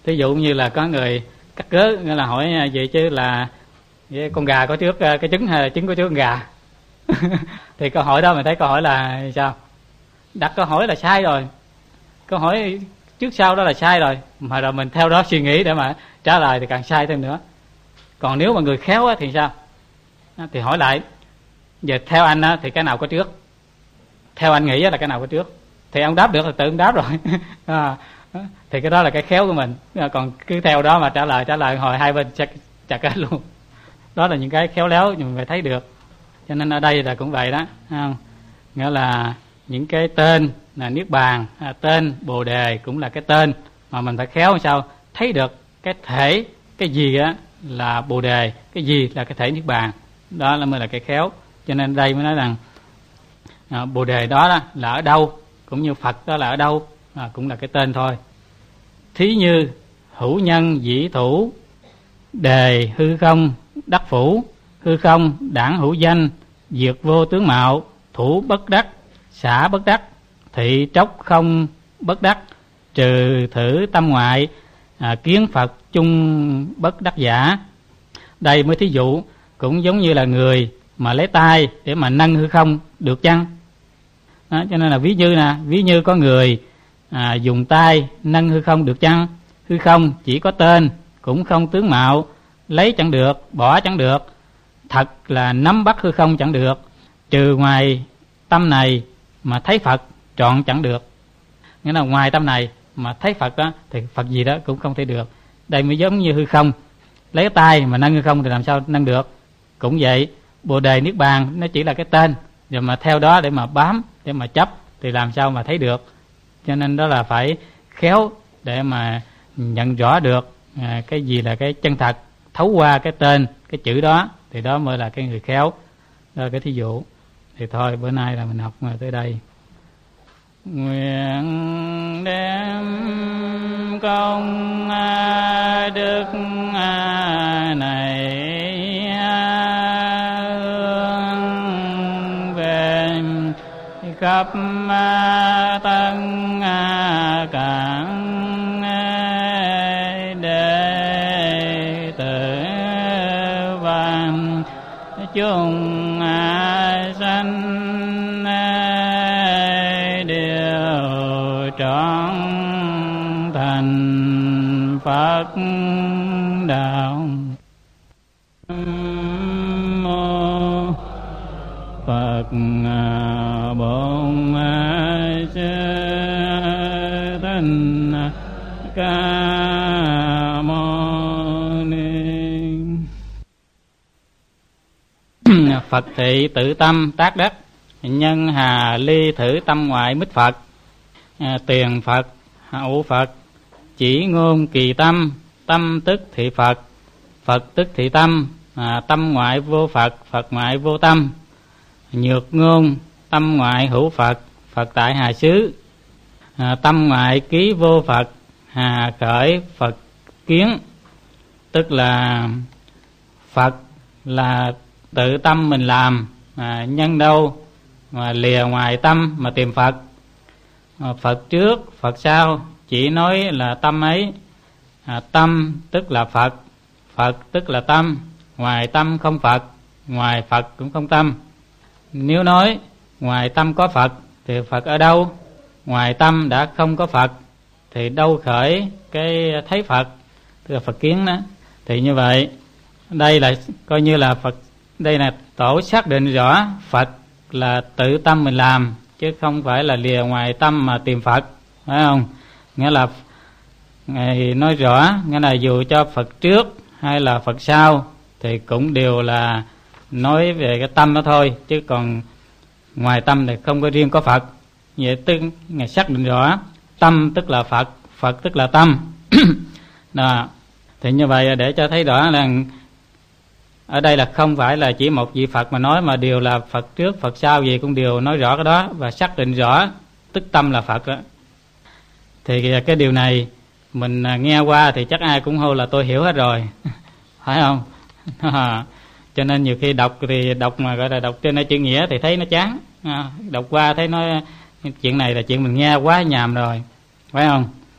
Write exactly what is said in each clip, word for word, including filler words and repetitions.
Thí dụ như là có người cắt cớ, nghĩa là hỏi vậy chứ là con gà có trước cái trứng hay là trứng có trước con gà? Thì câu hỏi đó mình thấy câu hỏi là sao? Đặt câu hỏi là sai rồi. Câu hỏi trước sau đó là sai rồi, mà rồi mình theo đó suy nghĩ để mà trả lời thì càng sai thêm nữa. Còn nếu mà người khéo á, thì sao? Thì hỏi lại, giờ theo anh á, thì cái nào có trước? Theo anh nghĩ là cái nào có trước? Thì ông đáp được là tự ông đáp rồi. à, thì cái đó là cái khéo của mình. Còn cứ theo đó mà trả lời trả lời hồi hai bên chắc chặt hết luôn. Đó là những cái khéo léo mình phải thấy được. Cho nên ở đây là cũng vậy đó, không? Nghĩa là những cái tên là Niết Bàn, à, tên Bồ Đề cũng là cái tên mà mình phải khéo làm sao thấy được cái thể, cái gì á là Bồ Đề, cái gì là cái thể Niết Bàn. Đó là mới là cái khéo. Cho nên đây mới nói rằng à, Bồ Đề đó, đó là ở đâu, cũng như Phật đó là ở đâu, à, cũng là cái tên thôi. Thí như hữu nhân dĩ thủ, đề hư không đắc phủ, hư không đảng hữu danh, diệt vô tướng mạo, thủ bất đắc, xả bất đắc, thị tróc không bất đắc, trừ thử tâm ngoại, à, kiến Phật chung bất đắc giả. Đây mới thí dụ, cũng giống như là người mà lấy tay để mà nâng hư không được chăng? Đó, cho nên là ví như nè, ví như có người à, dùng tay nâng hư không được chăng? Hư không chỉ có tên, cũng không tướng mạo, lấy chẳng được, bỏ chẳng được, thật là nắm bắt hư không chẳng được, trừ ngoài tâm này mà thấy Phật trọn chẳng được. Nghĩa là ngoài tâm này mà thấy Phật đó thì Phật gì đó cũng không thể được. Đây mới giống như hư không, lấy tay mà nâng hư không thì làm sao nâng được? Cũng vậy, Bồ Đề Niết Bàn nó chỉ là cái tên, rồi mà theo đó để mà bám, để mà chấp thì làm sao mà thấy được. Cho nên đó là phải khéo để mà nhận rõ được à, cái gì là cái chân thật, thấu qua cái tên, cái chữ đó, thì đó mới là cái người khéo. Đó là cái thí dụ. Thì thôi bữa nay là mình học tới đây. Nguyện đem công đức này hướng về khắp tân cảng đệ tử vạn chúng sanh đều trọn thành Phật đạo. Mô Phật Bổn Sư Thích Ca Mâu Ni. Phật thị tự tâm tác đắc, nhân hà ly thử tâm ngoại mít Phật. À, tiền Phật hậu Phật, chỉ ngôn kỳ tâm, tâm tức thị Phật, Phật tức thị tâm, à, tâm ngoại vô Phật, Phật ngoại vô tâm. Nhược ngôn, tâm ngoại hữu Phật, Phật tại hà xứ, à, tâm ngoại ký vô Phật, hà khởi Phật kiến. Tức là Phật là tự tâm mình làm, à, nhân đâu mà lìa ngoài tâm mà tìm Phật. à, Phật trước Phật sau chỉ nói là tâm ấy, à, tâm tức là Phật, Phật tức là tâm, ngoài tâm không Phật, ngoài Phật cũng không tâm. Nếu nói ngoài tâm có Phật thì Phật ở đâu? Ngoài tâm đã không có Phật thì đâu khởi cái thấy Phật, tức là Phật kiến đó. Thì như vậy đây là coi như là Phật, đây là tổ xác định rõ Phật là tự tâm mình làm, chứ không phải là lìa ngoài tâm mà tìm Phật, phải không? Nghĩa là Ngài nói rõ, nghĩa là dù cho Phật trước hay là Phật sau thì cũng đều là nói về cái tâm đó thôi, chứ còn ngoài tâm thì không có riêng có Phật. Vậy tức Ngài xác định rõ tâm tức là Phật, Phật tức là tâm. Đó. Thì như vậy để cho thấy rõ là ở đây là không phải là chỉ một vị Phật mà nói, mà đều là Phật trước Phật sau gì cũng đều nói rõ cái đó và xác định rõ tức tâm là Phật đó. Thì cái điều này mình nghe qua thì chắc ai cũng hô là tôi hiểu hết rồi. Phải không? Cho nên nhiều khi đọc thì đọc mà gọi là đọc trên chữ nghĩa thì thấy nó chán, đọc qua thấy nó chuyện này là chuyện mình nghe quá nhàm rồi, phải không?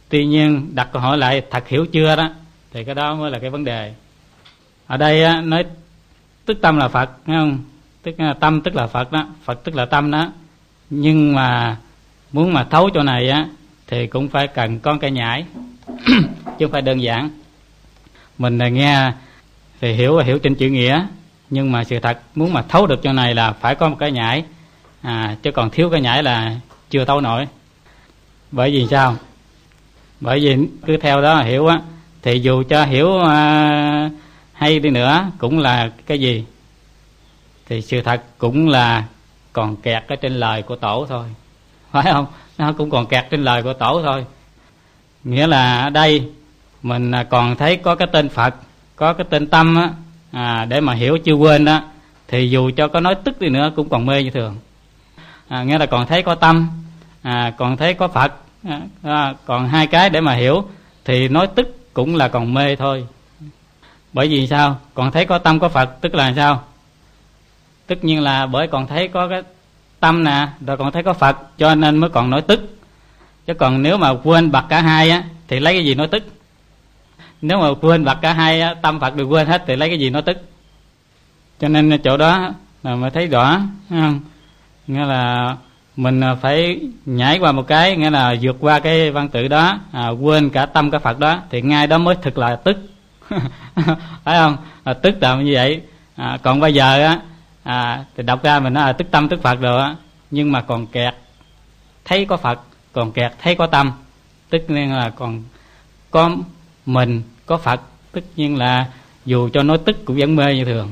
Tuy nhiên đặt câu hỏi lại thật hiểu chưa đó, thì cái đó mới là cái vấn đề. Ở đây á, nói tức tâm là Phật, thấy không? Tức tâm tức là Phật đó, Phật tức là tâm đó. Nhưng mà muốn mà thấu chỗ này á thì cũng phải cần con cái nhảy chứ không phải đơn giản. Mình nghe thì hiểu hiểu trên chữ nghĩa, nhưng mà sự thật muốn mà thấu được chỗ này là phải có một cái nhảy, à, chứ còn thiếu cái nhảy là chưa thấu nổi. Bởi vì sao? Bởi vì cứ theo đó hiểu á, thì dù cho hiểu à, hay đi nữa cũng là cái gì? Thì sự thật cũng là còn kẹt ở trên lời của tổ thôi, phải không? Nó cũng còn kẹt trên lời của tổ thôi. Nghĩa là ở đây mình còn thấy có cái tên Phật, có cái tên tâm á, à, để mà hiểu chưa quên đó, thì dù cho có nói tức đi nữa cũng còn mê như thường. À, nghĩa là còn thấy có tâm, à, còn thấy có Phật, à, còn hai cái để mà hiểu thì nói tức cũng là còn mê thôi. Bởi vì sao? Còn thấy có tâm có Phật tức là sao? Tất nhiên là bởi còn thấy có cái tâm nè, rồi còn thấy có Phật, cho nên mới còn nói tức. Chứ còn nếu mà quên bặt cả hai á thì lấy cái gì nói tức? Nếu mà quên bặt cả hai á, tâm Phật đều quên hết thì lấy cái gì nói tức? Cho nên chỗ đó là mới thấy rõ, không? Nghĩa là mình phải nhảy qua một cái, nghĩa là vượt qua cái văn tự đó, à, quên cả tâm cả Phật đó, thì ngay đó mới thực là tức. Phải không? À, tức là như vậy. À, còn bây giờ á, à, thì đọc ra mình nói là tức tâm tức Phật rồi á, nhưng mà còn kẹt thấy có Phật, còn kẹt thấy có tâm, tất nhiên là còn có mình có Phật, tất nhiên là dù cho nói tức cũng vẫn mê như thường.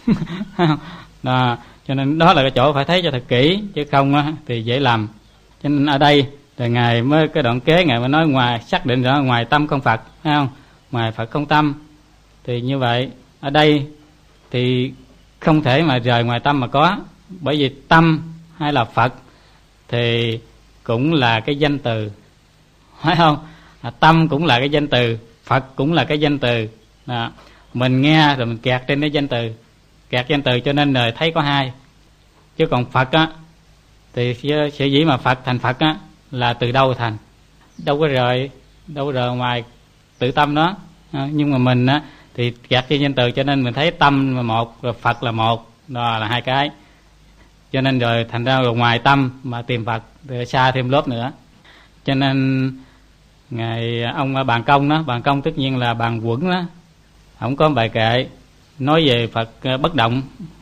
Đó, cho nên đó là cái chỗ phải thấy cho thật kỹ, chứ không á, thì dễ lầm. Cho nên ở đây là ngài mới cái đoạn kế ngài mới nói ngoài xác định rõ ngoài tâm không Phật, thấy không? Ngoài Phật không tâm. Thì như vậy ở đây thì không thể mà rời ngoài tâm mà có, bởi vì tâm hay là Phật thì cũng là cái danh từ, phải không? À, tâm cũng là cái danh từ, Phật cũng là cái danh từ. Đó. Mình nghe rồi mình kẹt trên cái danh từ, kẹt danh từ cho nên rồi thấy có hai. Chứ còn Phật á thì sẽ dĩ mà Phật thành Phật á là từ đâu thành? Đâu có rời, đâu có rời ngoài tự tâm đó. À, nhưng mà mình á thì kẹt trên danh từ cho nên mình thấy tâm là một, rồi Phật là một, đó là hai cái. Cho nên rồi thành ra rồi ngoài tâm mà tìm Phật rồi xa thêm lớp nữa. Cho nên ngài ông Bàn Công đó, Bàn Công tất nhiên là Bàn Quẩn đó, ông có bài kệ nói về Phật bất động,